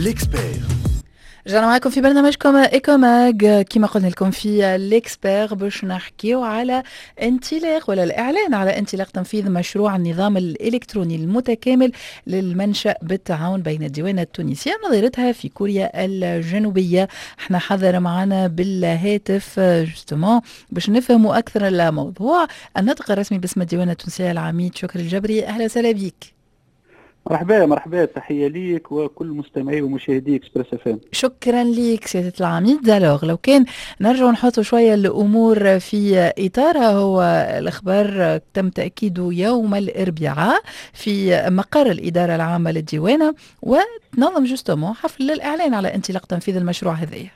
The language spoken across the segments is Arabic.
l'expert. رجعنا معاكم في برنامجكم إيكوماج. كما قلنا لكم في الإكسبير باش نحكيو على انطلاق ولا الإعلان على انطلاق تنفيذ مشروع النظام الإلكتروني المتكامل للمنشأ بالتعاون بين الديوانة التونسية ونظيرتها في كوريا الجنوبية. احنا حضر معنا بالهاتف جستمون باش نفهموا أكثر الموضوع. الناطق الرسمي باسم الديوانة التونسية العميد شكري الجبري، أهلا وسهلا بك. مرحبا، تحية ليك وكل مستمعي ومشاهدي اكسبريس اف ام. شكرا ليك سيادة العميد. لو كان نرجع نحط شوية الأمور في إطارها، هو الأخبار تم تأكيده يوم الأربعاء في مقر الإدارة العامة للديوانة، وتنظم جستمون حفل للإعلان على انطلاق تنفيذ المشروع هذا.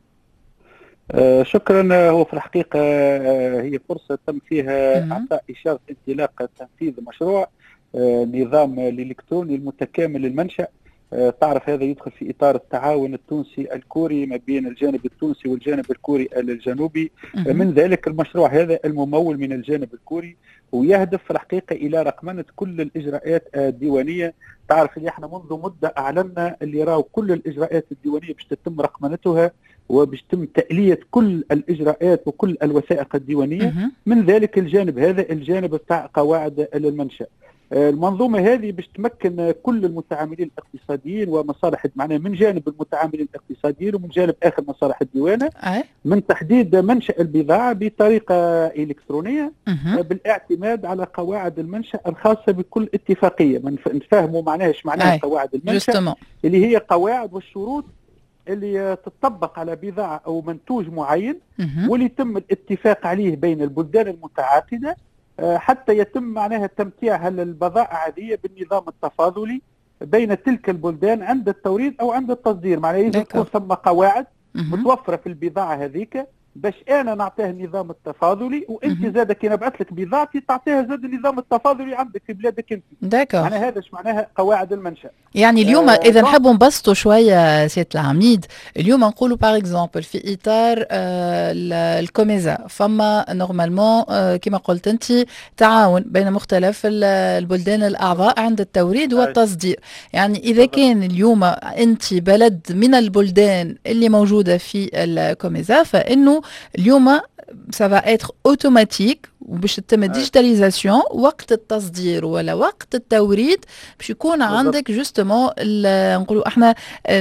شكرا. هو في الحقيقة هي فرصة تم فيها إعطاء إشارة انطلاق تنفيذ مشروع نظام الإلكتروني المتكامل للمنشأ. تعرف هذا يدخل في إطار التعاون التونسي الكوري ما بين الجانب التونسي والجانب الكوري الجنوبي. من ذلك المشروع هذا الممول من الجانب الكوري، ويهدف في الحقيقة إلى رقمنة كل الإجراءات الديوانية. تعرف اللي احنا منذ مدة أعلنا اللي راهو كل الإجراءات الديوانية باش تتم رقمنتها وباش تم تألية كل الإجراءات وكل الوثائق الديوانية. من ذلك الجانب هذا الجانب بتاع قواعد المنشأ. المنظومة هذه باش تمكن كل المتعاملين الاقتصاديين ومصالح معناها من جانب المتعاملين الاقتصاديين ومن جانب آخر مصالح الديوانة من تحديد منشأ البضاعة بطريقة إلكترونية بالاعتماد على قواعد المنشأ الخاصة بكل اتفاقية. نفهموا معناها ايش معناها قواعد المنشأ اللي هي قواعد والشروط اللي تطبق على بضاعة أو منتوج معين واللي يتم الاتفاق عليه بين البلدان المتعاقدة حتى يتم معناها تمتيع البضائع هذه بالنظام التفاضلي بين تلك البلدان عند التوريد أو عند التصدير. معناها يجب تكون ثم قواعد متوفرة في البضاعة هذيك باش انا نعطيه النظام التفاضلي، وانت زاد كي نبعث لك بضاعتي تعطيها زاد النظام التفاضلي عندك في بلادك انت. معناها هذا معناها قواعد المنشأ. يعني اليوم اذا نحبوا نبسطوا شويه سيادة العميد، اليوم نقولوا باغ اكزومبل في اطار الكوميزا فما نورمالمون كما قلت انت تعاون بين مختلف البلدان الاعضاء عند التوريد والتصدير. يعني اذا كان اليوم انت بلد من البلدان اللي موجوده في الكوميزا، فانه اليوم سافا اتر اوتوماتيك وباش تتم ديجيتاليزاسيون وقت التصدير ولا وقت التوريد باش يكون عندك جوستومون نقولوا احنا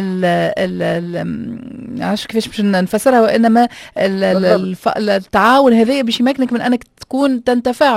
عارف كيفاش باش نفسرها، وانما التعاون هذا باش يمكنك من انك تكون تنتفع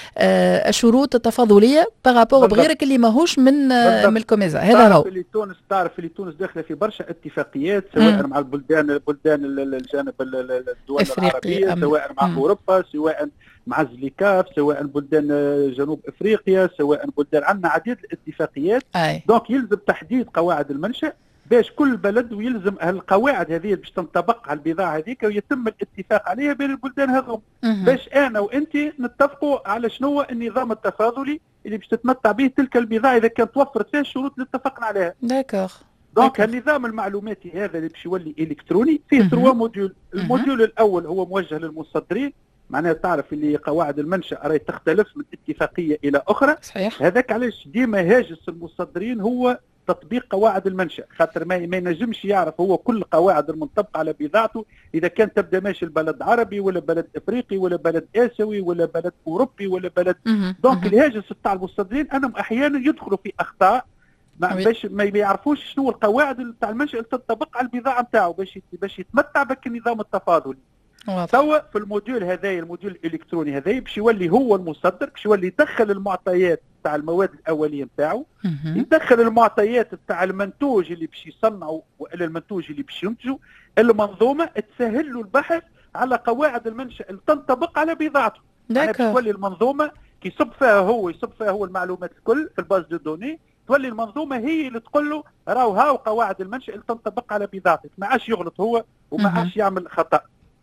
بالشروط التفاضليه بارابور بغيرك اللي ماهوش من الكوميزا. هذا هو. تعرف اللي تونس داخله في برشا اتفاقيات سواء مع البلدان الجانب الدول العربيه، سواء مع اوروبا، سواء مع الزليكاف، سواء بلدان جنوب افريقيا، سواء بلدان عندنا عديد الاتفاقيات. دونك يلزم تحديد قواعد المنشأ باش كل بلد ويلزم القواعد هذه باش تنطبق على البضاعه هذيك ويتم الاتفاق عليها بين البلدان هذوم باش انا وانت نتفقوا على شنو النظام التفاضلي اللي باش تتمتع به تلك البضاعه اذا كانت توفرت فيها الشروط اللي اتفقنا عليها. دونك النظام المعلوماتي هذا اللي باش يولي الكتروني فيه 3 موديول. الموديول الاول هو موجه للمصدرين، معناها تعرف اللي قواعد المنشأ راهي تختلف من اتفاقيه الى اخرى. صحيح. هذاك علاش ديما هاجس المصدرين هو تطبيق قواعد المنشأ، خاطر ما ينجمش يعرف هو كل قواعد المنطبقه على بضاعته اذا كان تبدا ماشي البلد عربي ولا بلد افريقي ولا بلد اسيوي ولا بلد اوروبي ولا بلد. دونك الهاجس تاع المصدرين انهم احيانا يدخلوا في اخطاء باش ما يعرفوش شنو القواعد تاع المنشأ اللي تطبق على البضاعه نتاعو باش يتمتع بك النظام التفاضلي. توا في الموديول هذايا الموديول الالكتروني هذايا باش يولي هو المصدر باش يولي يدخل المعطيات تاع المواد الاوليه نتاعو، يدخل المعطيات تاع المنتوج اللي باش يصنعوا والا المنتوج اللي باش ينتجوا. المنظومه تسهل له البحث على قواعد المنشأ اللي تنطبق على بضاعته. باش تولي المنظومه كي يصب فيها هو المعلومات الكل في الباز دو دوني، تولي المنظومه هي اللي تقول له راهو هاو قواعد المنشأ اللي تنطبق على بضاعتك، ما عادش يغلط هو وما عادش يعمل خطأ.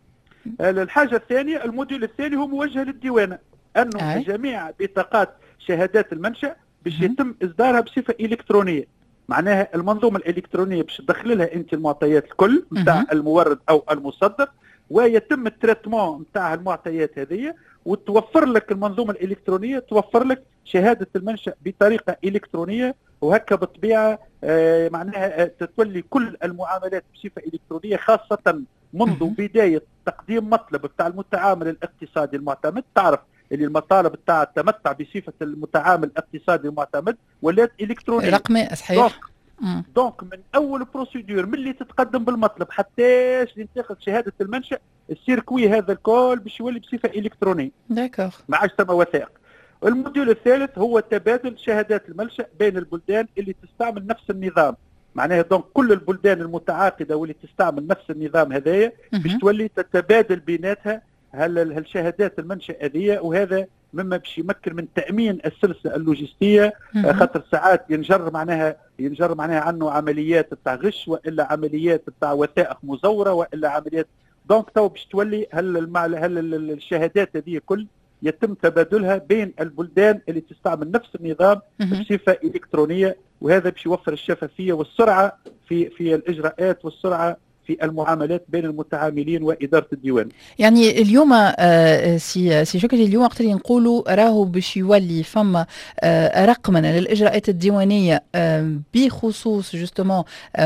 الحاجة الثانية الموديول الثاني هو موجه للديوانة، أنه جميع بطاقات شهادات المنشأ باش يتم إصدارها بصفة إلكترونية. معناها المنظومة الإلكترونية باش تدخل لها أنت المعطيات الكل نتاع المورد أو المصدر، ويتم التريتمون نتاع المعطيات هذه وتوفر لك المنظومة الإلكترونية توفر لك شهادة المنشأ بطريقة إلكترونية وهكا بالطبيعه معناها تتولي كل المعاملات بصفه الكترونيه، خاصه منذ بدايه تقديم مطلب بتاع المتعامل الاقتصادي المعتمد. تعرف اللي المطالب بتاع التمتع بصفه المتعامل الاقتصادي المعتمد ولات الكترونيه رقمي صحيح. دونك من اول بروسيدور من اللي تتقدم بالمطلب حتى اللي تاخذ شهاده المنشا، السيركوي هذا الكل باش يولي بصفه الكترونيه. داكوغ. ما عادش ثم وثائق. الموديول الثالث هو تبادل شهادات المنشا بين البلدان اللي تستعمل نفس النظام. معناها دونك كل البلدان المتعاقده واللي تستعمل نفس النظام هذايا باش تولي تتبادل بيناتها هالشهادات المنشا هذه، وهذا مما باش يمكن من تامين السلسله اللوجستيه. خاطر ساعات ينجر معناها عنه عمليات تاع غش، والا عمليات تاع وثائق مزوره، والا عمليات. دونك تو باش تولي الشهادات هذه كل يتم تبادلها بين البلدان اللي تستعمل نفس النظام بصفه الكترونيه، وهذا باش يوفر الشفافيه والسرعه في الاجراءات والسرعه في المعاملات بين المتعاملين وإدارة الديوان. يعني اليوم سي شكري، اليوم وقت اللي نقولوا راهو باش يولي فما رقمنة للإجراءات الديوانية بخصوص جوستومون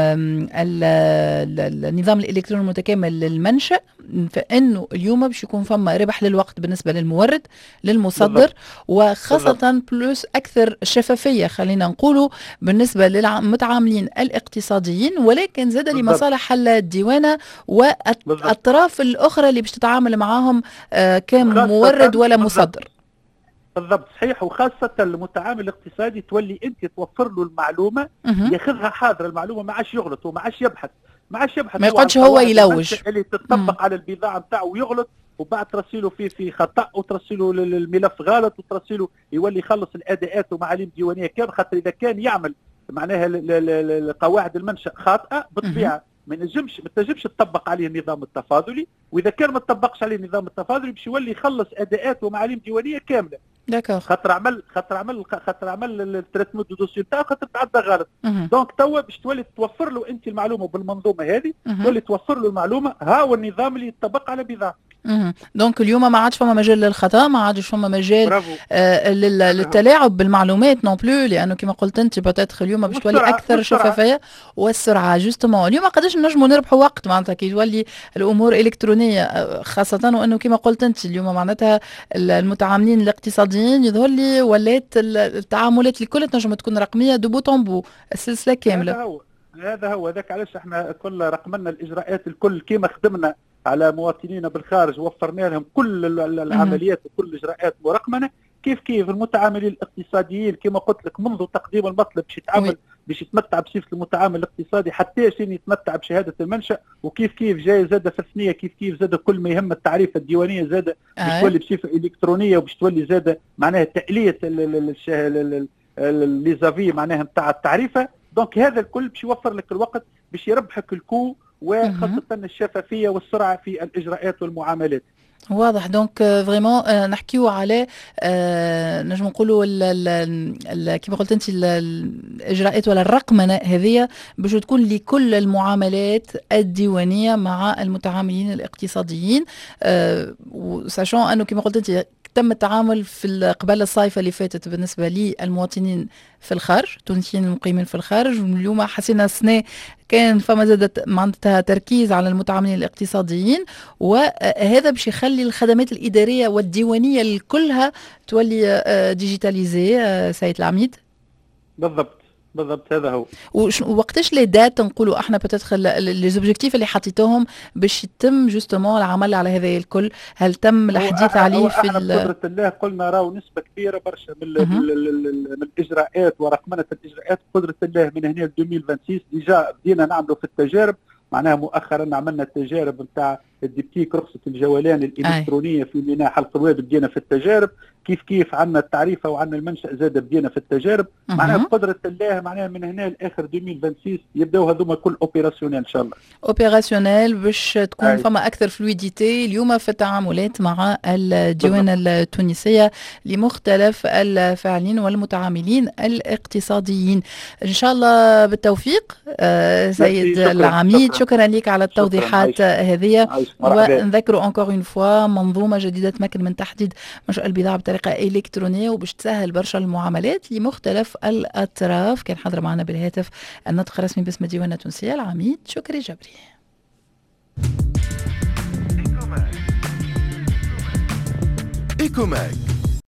النظام الإلكتروني المتكامل للمنشأ، فإنه اليوم باش يكون فما ربح للوقت بالنسبة للمورد للمصدر، وخاصة بلوس أكثر شفافية خلينا نقولوا بالنسبة للمتعاملين الاقتصاديين، ولكن زاد لمصالح الديوانة والأطراف الأخرى اللي باش تتعامل معاهم كمورد ولا مصدر. بالضبط صحيح. وخاصة المتعامل الاقتصادي تولي أنت توفر له المعلومة، ياخذها حاضر المعلومة، ما عادش يغلط وما عادش يبحث، ما يقعدش هو يلوج اللي تطبق على البضاعة نتاعه ويغلط، وبعد ترسله في خطأ وترسله الملف غلط وترسله يولي يخلص الأداءات ومعاليم ديوانية كامل. خاطر إذا كان يعمل معناها قواعد المنشأ خاطئة بالطبيعة ما تنجمش تطبق عليه النظام التفاضلي، واذا كان ما تطبقش عليه النظام التفاضلي باش يولي يخلص اداءات ومعاليم ديوانيه كامله. داكوغ. خاطر عمل التريتمون دو دوسي نتاعو خاطر تعدى غلط. دونك توا باش تولي توفر له انت المعلومه بالمنظومه هذه، تولي توفر له المعلومه، ها هو النظام اللي يطبق على بضاعه. دونك اليوم ما عادش فما مجال للخطا، ما عادش فما مجال للتلاعب بالمعلومات نون بلو، لانه كما قلت انت بتاتخ اليوم باش تولي اكثر شفافيه والسرعه. جوستومون اليوم قداش نجموا نربحوا وقت معناتها كي تولي الامور الكترونيه، خاصه وانه كما قلت انت اليوم معناتها المتعاملين الاقتصاديين يظهر لي ولات التعاملات اللي كلها تنجم تكون رقميه دو بوتون بو السلسله كامله. هذا هو ذاك علاش احنا كل رقمنا الاجراءات الكل كيما خدمنا على مواطنينا بالخارج، وفرنا لهم كل العمليات وكل الاجراءات مرقمنه. كيف المتعاملين الاقتصاديين كما قلت لك منذ تقديم المطلب باش يتعامل باش يتمتع بصفه المتعامل الاقتصادي حتى شين يتمتع بشهاده المنشا، وكيف جاي زاد في الثنيه كيف زاد كل ما يهم التعريفه الديوانيه زاد باش تولي بصفه الكترونيه، وباش تولي زاد معناها تاليه ليزافي معناها نتاع التعريفه. دونك هذا الكل باش يوفر لك الوقت باش يربحك الكو، وخاصة الشفافية والسرعة في الإجراءات والمعاملات. واضح. دونك فريمون نحكيو على نجم نقولوا كما قلت انت الاجراءات ولا الرقمنه هذه باش تكون لكل المعاملات الديوانيه مع المتعاملين الاقتصاديين، وساشون انه كما قلت انت تم التعامل في قبل الصيفة اللي فاتت بالنسبة للمواطنين في الخارج، التونسيين المقيمين في الخارج، واليوم حسينا السنة كان فما زادت معناتها تركيز على المتعاملين الاقتصاديين، وهذا باش يخلي الخدمات الإدارية والديوانية كلها تولي ديجيتاليزي. سيد العميد بالضبط هذا هو. وقتاش لي دات نقولوا احنا بتدخل لي زوبجيكتيف اللي حطيتوهم باش يتم جوستومون العمل على هذا الكل؟ هل تم الحديث عليه في بقدرة الله قلنا راهو نسبة كبيرة برشا من الإجراءات ورقمنة الإجراءات بقدرة الله من هنا ل 2026 ديجا بدينا نعملوا في التجارب. معناها مؤخرا عملنا التجارب نتاع الدبتيك رخصة الجولان الإلكترونية في ميناء حلق الواد، بدينا في التجارب. كيف عندنا التعريفة وعندنا المنشأ زاد بدينا في التجارب. معناها بقدرة الله معناها من هنا لآخر 2026 يبداو هذوما كل اوبيراسيونيل ان شاء الله. اوبيراسيونيل باش تكون فما اكثر فلويديتي اليوم في التعاملات مع الديوان التونسية لمختلف الفاعلين والمتعاملين الاقتصاديين. ان شاء الله بالتوفيق سيد العميد. شكرا لك على التوضيحات هذه. ونذكروا انكور اون فوا منظومه جديده تمكن من تحديد منشأ البضاعه بطريقه الكترونيه وباش تسهل برشا المعاملات لمختلف الاطراف. كان حاضر معنا بالهاتف الناطق الرسمي باسم الديوانه التونسيه العميد شكري جبري. إيكوماك